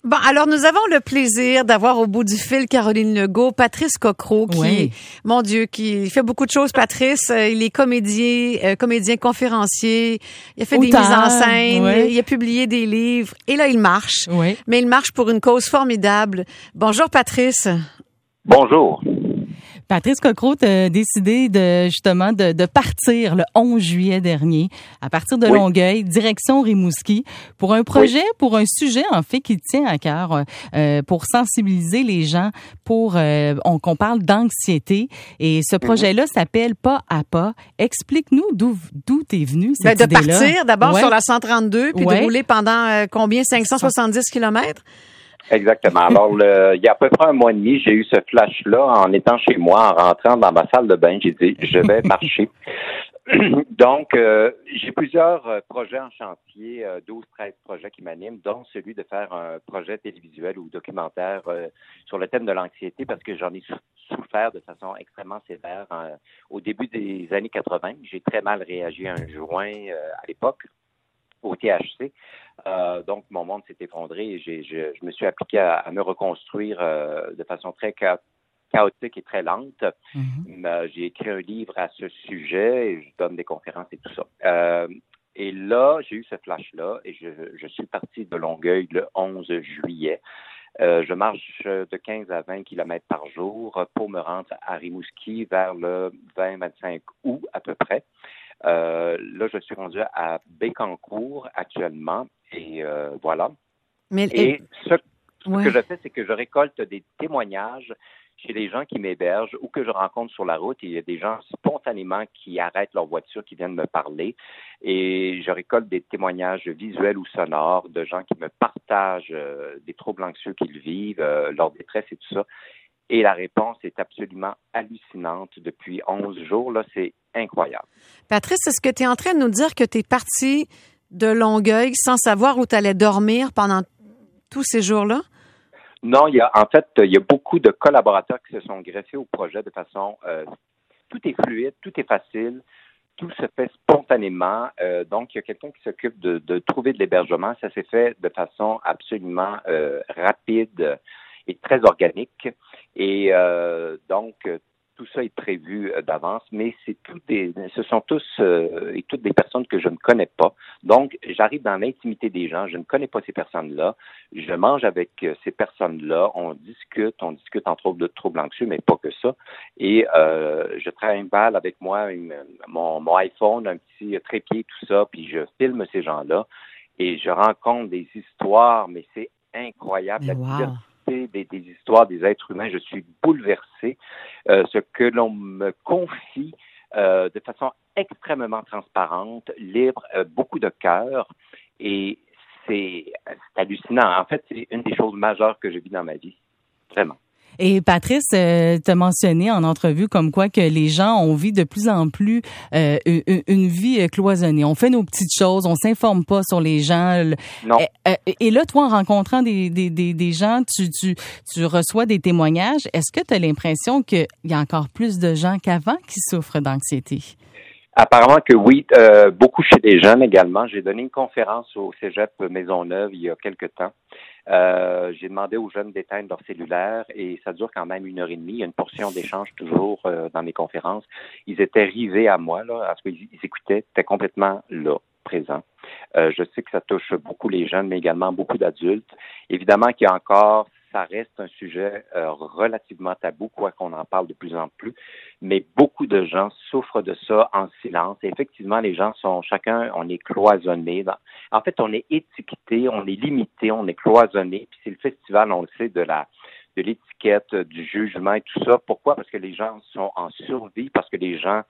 Bon, alors nous avons le plaisir d'avoir au bout du fil Caroline Legault, Patrice Cocro, qui, mon Dieu, qui fait beaucoup de choses. Patrice, il est comédien conférencier, il a fait des mises en scène, il a publié des livres, et là il marche. Oui. Mais il marche pour une cause formidable. Bonjour Patrice. Bonjour. Patrice Cocro a décidé de partir le 11 juillet dernier à partir de Longueuil, direction Rimouski, pour un projet, pour un sujet en fait qui tient à cœur, pour sensibiliser les gens qu'on parle d'anxiété. Et ce projet-là s'appelle Pas à pas. Explique-nous d'où t'es venu cette idée-là. De partir d'abord sur la 132 puis de rouler pendant combien? 570 kilomètres? Exactement. Alors, il y a à peu près un mois et demi, j'ai eu ce flash-là en étant chez moi, en rentrant dans ma salle de bain. J'ai dit, je vais marcher. Donc, j'ai plusieurs projets en chantier, 12-13 projets qui m'animent, dont celui de faire un projet télévisuel ou documentaire sur le thème de l'anxiété, parce que j'en ai souffert de façon extrêmement sévère au début des années 80. J'ai très mal réagi à un joint à l'époque, au THC. Donc, mon monde s'est effondré et je me suis appliqué à me reconstruire de façon très chaotique et très lente. J'ai écrit un livre à ce sujet et je donne des conférences et tout ça. Et là, j'ai eu ce flash-là et je suis parti de Longueuil le 11 juillet. Je marche de 15 à 20 kilomètres par jour pour me rendre à Rimouski vers le 20-25 août à peu près. Là, je suis rendu à Bécancour actuellement et voilà. Ce que je fais, c'est que je récolte des témoignages chez les gens qui m'hébergent ou que je rencontre sur la route. Il y a des gens spontanément qui arrêtent leur voiture, qui viennent me parler et je récolte des témoignages visuels ou sonores de gens qui me partagent des troubles anxieux qu'ils vivent, leur détresse et tout ça. Et la réponse est absolument hallucinante depuis 11 jours. Là, c'est incroyable. Patrice, est-ce que tu es en train de nous dire que tu es parti de Longueuil sans savoir où tu allais dormir pendant tous ces jours-là? Non, il y a beaucoup de collaborateurs qui se sont greffés au projet de façon... tout est fluide, tout est facile, tout se fait spontanément. Donc, il y a quelqu'un qui s'occupe de trouver de l'hébergement. Ça s'est fait de façon absolument rapide et très organique. Et donc, tout ça est prévu d'avance, mais ce sont tous et toutes des personnes que je ne connais pas. Donc, j'arrive dans l'intimité des gens, je ne connais pas ces personnes-là, je mange avec ces personnes-là, on discute entre autres de troubles anxieux, mais pas que ça. Et je trimballe avec moi mon iPhone, un petit trépied, tout ça, puis je filme ces gens-là et je rencontre des histoires, mais c'est incroyable, la diversité des histoires des êtres humains. Je suis bouleversé. Ce que l'on me confie de façon extrêmement transparente, libre, beaucoup de cœur, et c'est hallucinant. En fait, c'est une des choses majeures que je vis dans ma vie. Vraiment. Et Patrice, t'as mentionné en entrevue comme quoi que les gens ont vu de plus en plus une vie cloisonnée. On fait nos petites choses, on s'informe pas sur les gens. Non. Et là, toi, en rencontrant des gens, tu reçois des témoignages. Est-ce que tu as l'impression qu'il y a encore plus de gens qu'avant qui souffrent d'anxiété? Apparemment que oui, beaucoup chez les jeunes également. J'ai donné une conférence au Cégep Maisonneuve il y a quelque temps. J'ai demandé aux jeunes d'éteindre leur cellulaire et ça dure quand même 1h30. Il y a une portion d'échange toujours dans mes conférences. Ils étaient rivés à moi, là, parce qu'ils écoutaient, étaient complètement là, présents. Je sais que ça touche beaucoup les jeunes, mais également beaucoup d'adultes. Évidemment qu'il y a encore, ça reste un sujet relativement tabou, quoi qu'on en parle de plus en plus, mais beaucoup de gens souffrent de ça en silence. Et effectivement, les gens sont, chacun, on est cloisonné. En fait, on est étiqueté, on est limité, on est cloisonné. Puis c'est le festival, on le sait, de l'étiquette, du jugement et tout ça. Pourquoi? Parce que les gens sont en survie, parce que les gens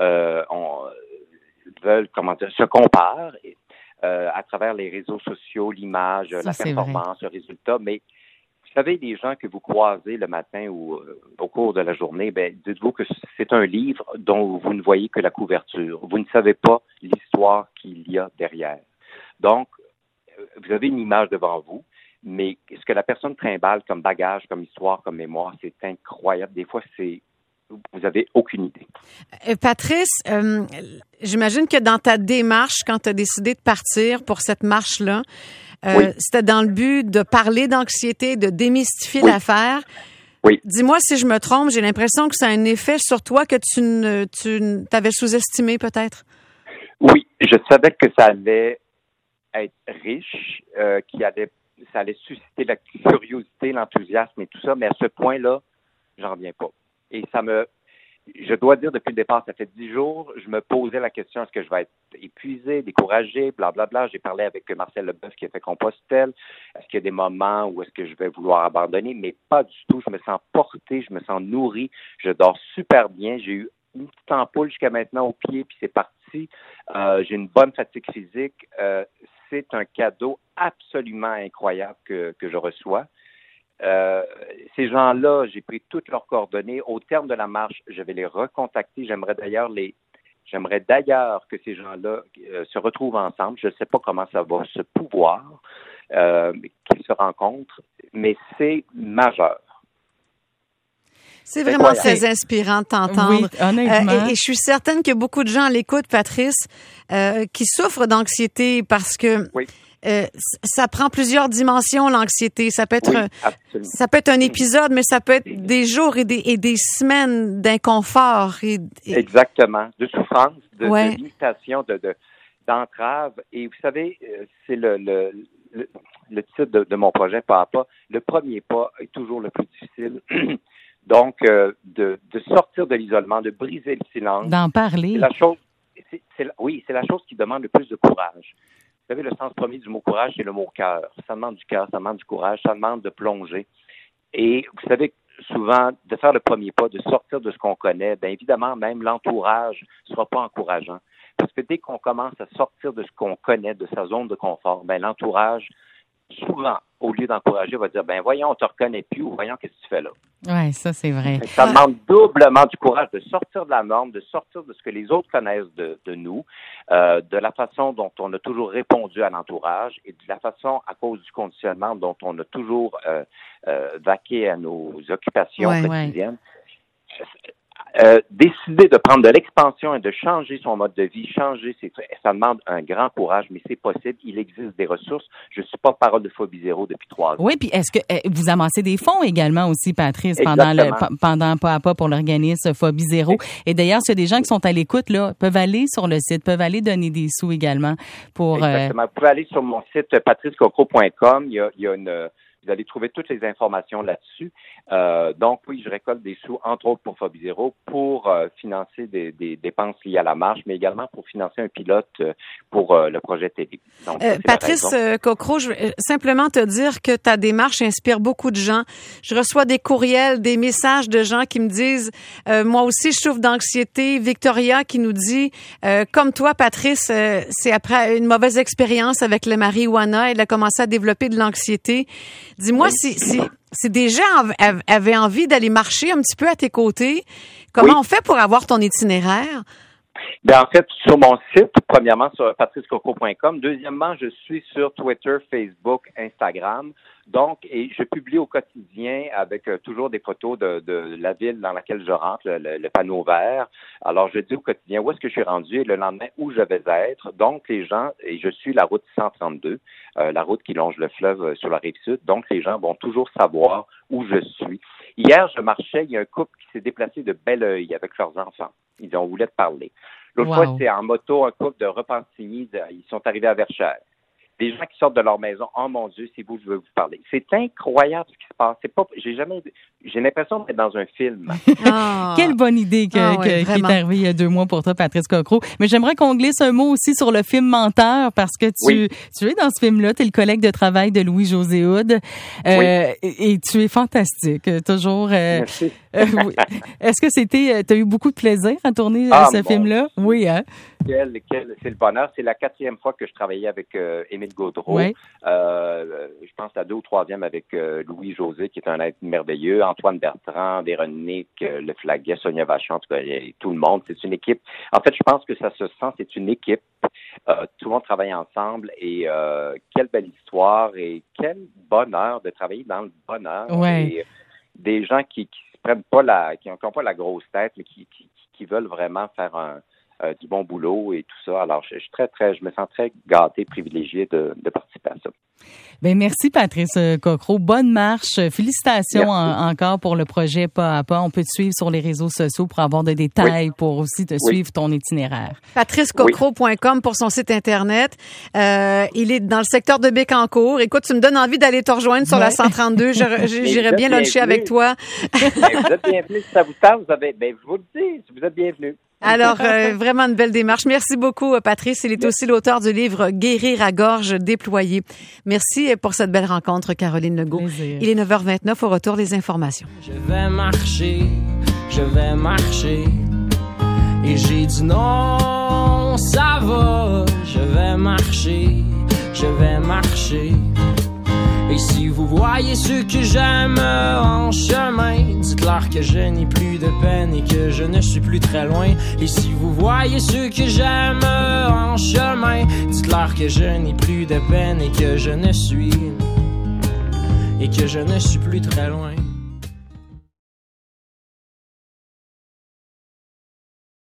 veulent, se comparent à travers les réseaux sociaux, l'image, la performance, le résultat, mais vous savez, les gens que vous croisez le matin ou au cours de la journée, dites-vous que c'est un livre dont vous ne voyez que la couverture. Vous ne savez pas l'histoire qu'il y a derrière. Donc, vous avez une image devant vous, mais ce que la personne trimballe comme bagage, comme histoire, comme mémoire, c'est incroyable. Des fois, vous avez aucune idée. Patrice, j'imagine que dans ta démarche, quand tu as décidé de partir pour cette marche-là, C'était dans le but de parler d'anxiété, de démystifier l'affaire. Oui. Dis-moi si je me trompe, j'ai l'impression que ça a un effet sur toi que tu t'avais sous-estimé peut-être. Oui, je savais que ça allait être riche, ça allait susciter la curiosité, l'enthousiasme et tout ça, mais à ce point-là, j'en reviens pas. Et je dois dire depuis le départ, ça fait 10 jours, je me posais la question, est-ce que je vais être épuisé, découragé, blablabla. J'ai parlé avec Marcel Leboeuf qui a fait Compostelle. Est-ce qu'il y a des moments où est-ce que je vais vouloir abandonner? Mais pas du tout. Je me sens porté, je me sens nourri. Je dors super bien. J'ai eu une petite ampoule jusqu'à maintenant au pied, puis c'est parti. J'ai une bonne fatigue physique. C'est un cadeau absolument incroyable que je reçois. Ces gens-là, j'ai pris toutes leurs coordonnées. Au terme de la marche, je vais les recontacter. J'aimerais d'ailleurs que ces gens-là se retrouvent ensemble. Je ne sais pas comment ça va se pouvoir, qu'ils se rencontrent, mais c'est majeur. C'est vraiment très inspirant de t'entendre. Oui, honnêtement. Et je suis certaine que beaucoup de gens à l'écoute, Patrice, qui souffrent d'anxiété parce que ça prend plusieurs dimensions, l'anxiété. Ça peut être un épisode, mais ça peut être des jours et des semaines d'inconfort. Exactement. De souffrance, de limitation, d'entrave. Et vous savez, c'est le titre de mon projet, Pas à pas. Le premier pas est toujours le plus difficile. Donc, de sortir de l'isolement, de briser le silence. D'en parler. C'est la chose qui demande le plus de courage. Vous savez, le sens premier du mot courage, c'est le mot cœur. Ça demande du cœur, ça demande du courage, ça demande de plonger. Et vous savez, souvent, de faire le premier pas, de sortir de ce qu'on connaît, bien évidemment, même l'entourage ne sera pas encourageant. Parce que dès qu'on commence à sortir de ce qu'on connaît, de sa zone de confort, bien l'entourage, souvent, au lieu d'encourager, va dire, ben voyons, on te reconnaît plus, ou voyons, qu'est-ce que tu fais là? Oui, ça, c'est vrai. Ça demande doublement du courage de sortir de la norme, de sortir de ce que les autres connaissent de nous, de la façon dont on a toujours répondu à l'entourage et de la façon, à cause du conditionnement, dont on a toujours vaqué à nos occupations quotidiennes. Décider de prendre de l'expansion et de changer son mode de vie, ça demande un grand courage, mais c'est possible. Il existe des ressources. Je suis pas parole de Phobie Zéro depuis 3 ans. Oui, puis est-ce que vous amassez des fonds également aussi, Patrice, pendant Pas à pas pour l'organisme Phobie Zéro? Oui. Et d'ailleurs, s'il y a des gens qui sont à l'écoute, là, peuvent aller sur le site, peuvent aller donner des sous également pour. Exactement. Vous pouvez aller sur mon site patricecocro.com. Il y a vous allez trouver toutes les informations là-dessus. Donc, oui, je récolte des sous, entre autres pour Phobie Zéro, pour financer des dépenses liées à la marche, mais également pour financer un pilote pour le projet télé. Donc, Patrice Cocro, je veux simplement te dire que ta démarche inspire beaucoup de gens. Je reçois des courriels, des messages de gens qui me disent moi aussi, je souffre d'anxiété. Victoria qui nous dit comme toi, Patrice, c'est après une mauvaise expérience avec le marijuana, elle a commencé à développer de l'anxiété. Dis-moi si des gens avaient envie d'aller marcher un petit peu à tes côtés, comment on fait pour avoir ton itinéraire? Ben en fait, sur mon site, premièrement, sur patricecocro.com. Deuxièmement, je suis sur Twitter, Facebook, Instagram. Donc, et je publie au quotidien avec toujours des photos de la ville dans laquelle je rentre, le panneau vert. Alors, je dis au quotidien où est-ce que je suis rendu et le lendemain où je vais être. Donc, les gens, et je suis la route 132, la route qui longe le fleuve sur la rive sud. Donc, les gens vont toujours savoir où je suis. Hier, je marchais, il y a un couple qui s'est déplacé de Belleuil avec leurs enfants. Ils ont voulu te parler. L'autre fois, c'est en moto, un couple de Repentigny, ils sont arrivés à Verchères. Des gens qui sortent de leur maison, oh mon Dieu, c'est vous, je veux vous parler. C'est incroyable ce qui se passe. J'ai l'impression d'être dans un film. Quelle bonne idée qui est arrivée il y a 2 mois pour toi, Patrice Cocro. Mais j'aimerais qu'on glisse un mot aussi sur le film Menteur, parce que tu es dans ce film-là, tu es le collègue de travail de Louis-José Hood, et tu es fantastique, toujours. Merci. Est-ce que t'as eu beaucoup de plaisir à tourner ce film-là? Oui, hein? C'est le bonheur. C'est la 4e fois que je travaillais avec Émile Gaudreau. Oui. Je pense la 2 ou 3e avec Louis-José, qui est un être merveilleux. Antoine Bertrand, Véronique, Le Flaguet, Sonia Vachon, tout le monde. C'est une équipe. En fait, je pense que ça se sent. C'est une équipe. Tout le monde travaille ensemble. Et quelle belle histoire. Et quel bonheur de travailler dans le bonheur. Oui. Et des gens qui prennent pas qui n'ont pas la grosse tête, mais qui veulent vraiment faire du bon boulot et tout ça. Alors, je me sens très gâté, privilégié de participer à ça. Ben merci Patrice Cocro. Bonne marche. Félicitations encore pour le projet Pas à Pas. On peut te suivre sur les réseaux sociaux pour avoir des détails, pour aussi te suivre ton itinéraire. PatriceCocro.com pour son site Internet. Il est dans le secteur de Bécancour. Écoute, tu me donnes envie d'aller te rejoindre sur la 132. J'irais bien luncher avec toi. Vous êtes bienvenue si ça vous tente. Je vous le dis, vous êtes bienvenue. Alors, vraiment une belle démarche. Merci beaucoup, Patrice. Il est aussi l'auteur du livre « Guérir à gorge déployée ». Merci pour cette belle rencontre, Caroline Legault. Plaisir. Il est 9h29. Au retour, les informations. Je vais marcher. Et j'ai dit non, ça va. Je vais marcher. Et si vous voyez ceux que j'aime en chemin, dites-leur que je n'ai plus de peine et que je ne suis plus très loin. Et si vous voyez ceux que j'aime en chemin, dites-leur que je n'ai plus de peine et que je ne suis plus très loin.